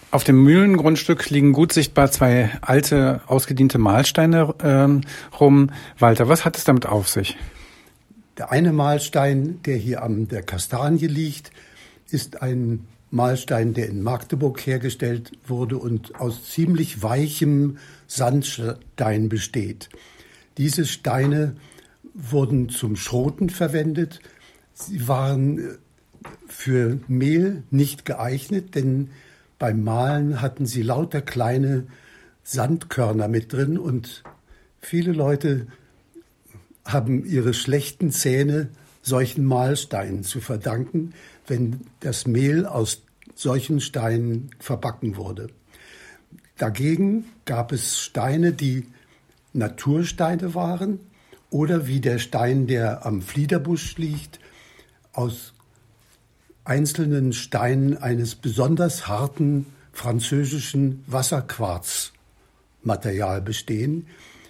Auf dem Mühlengrundstück liegen gut sichtbar 2 alte, ausgediente Mahlsteine rum. Walter, was hat es damit auf sich? Der eine Mahlstein, der hier an der Kastanie liegt, ist ein Mahlstein, der in Magdeburg hergestellt wurde und aus ziemlich weichem Sandstein besteht. Diese Steine wurden zum Schroten verwendet. Sie waren für Mehl nicht geeignet, denn beim Mahlen hatten sie lauter kleine Sandkörner mit drin und viele Leute haben ihre schlechten Zähne solchen Mahlsteinen zu verdanken, wenn das Mehl aus solchen Steinen verbacken wurde. Dagegen gab es Steine, die Natursteine waren oder wie der Stein, der am Fliederbusch liegt, aus einzelnen Steinen eines besonders harten französischen Wasserquarzmaterial bestehen.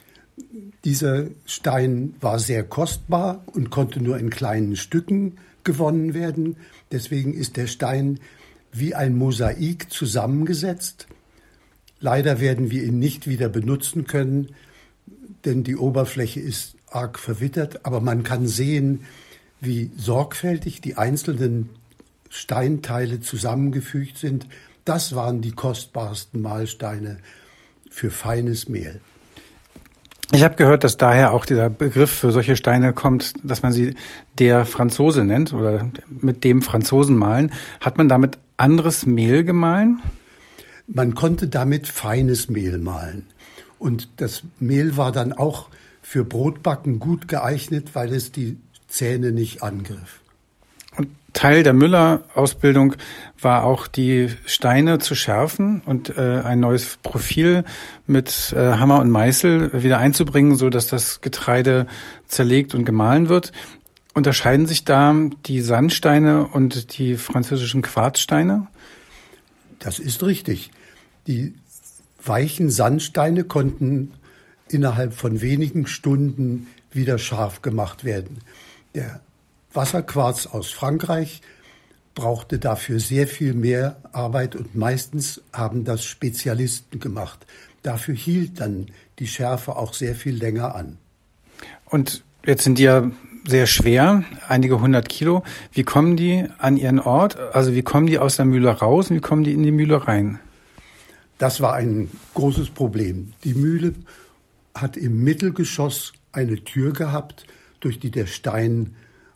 Dieser Stein war sehr kostbar und konnte nur in kleinen Stücken gewonnen werden. Deswegen ist der Stein wie ein Mosaik zusammengesetzt. Leider werden wir ihn nicht wieder benutzen können, denn die Oberfläche ist arg verwittert. Aber man kann sehen, wie sorgfältig die einzelnen Steinteile zusammengefügt sind. Das waren die kostbarsten Mahlsteine für feines Mehl. Ich habe gehört, dass daher auch dieser Begriff für solche Steine kommt, dass man sie der Franzose nennt oder mit dem Franzosen mahlen. Hat man damit anderes Mehl gemahlen? Man konnte damit feines Mehl mahlen. Und das Mehl war dann auch für Brotbacken gut geeignet, weil es die Zähne nicht angriff. Und Teil der Müller-Ausbildung war auch, die Steine zu schärfen und ein neues Profil mit Hammer und Meißel wieder einzubringen, so dass das Getreide zerlegt und gemahlen wird. Unterscheiden sich da die Sandsteine und die französischen Quarzsteine? Das ist richtig. Die weichen Sandsteine konnten innerhalb von wenigen Stunden wieder scharf gemacht werden. Der Wasserquarz aus Frankreich brauchte dafür sehr viel mehr Arbeit und meistens haben das Spezialisten gemacht. Dafür hielt dann die Schärfe auch sehr viel länger an. Und jetzt sind die ja sehr schwer, einige 100 Kilo. Wie kommen die an ihren Ort? Also wie kommen die aus der Mühle raus und wie kommen die in die Mühle rein? Das war ein großes Problem. Die Mühle hat im Mittelgeschoss eine Tür gehabt, durch die der Stein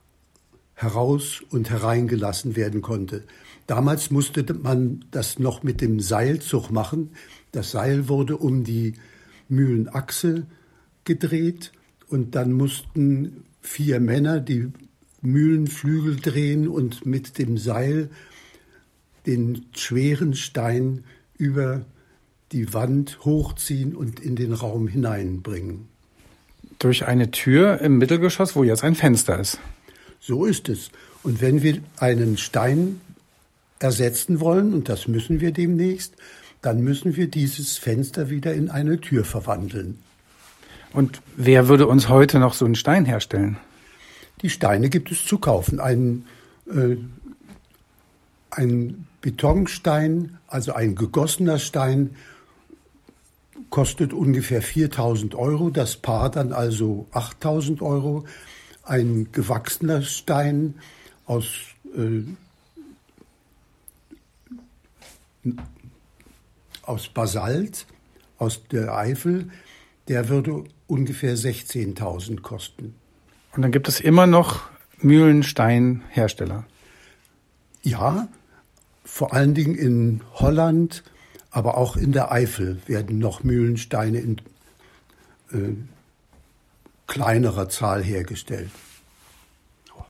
heraus und hereingelassen werden konnte. Damals musste man das noch mit dem Seilzug machen. Das Seil wurde um die Mühlenachse gedreht und dann mussten 4 Männer die Mühlenflügel drehen und mit dem Seil den schweren Stein über die Wand hochziehen und in den Raum hineinbringen. Durch eine Tür im Mittelgeschoss, wo jetzt ein Fenster ist. So ist es. Und wenn wir einen Stein ersetzen wollen, und das müssen wir demnächst, dann müssen wir dieses Fenster wieder in eine Tür verwandeln. Und wer würde uns heute noch so einen Stein herstellen? Die Steine gibt es zu kaufen. Ein Betonstein, also ein gegossener Stein, kostet ungefähr 4.000 Euro, das Paar dann also 8.000 Euro. Ein gewachsener Stein aus Basalt, aus der Eifel, der würde ungefähr 16.000 kosten. Und dann gibt es immer noch Mühlensteinhersteller? Ja, vor allen Dingen in Holland, aber auch in der Eifel werden noch Mühlensteine in kleinerer Zahl hergestellt.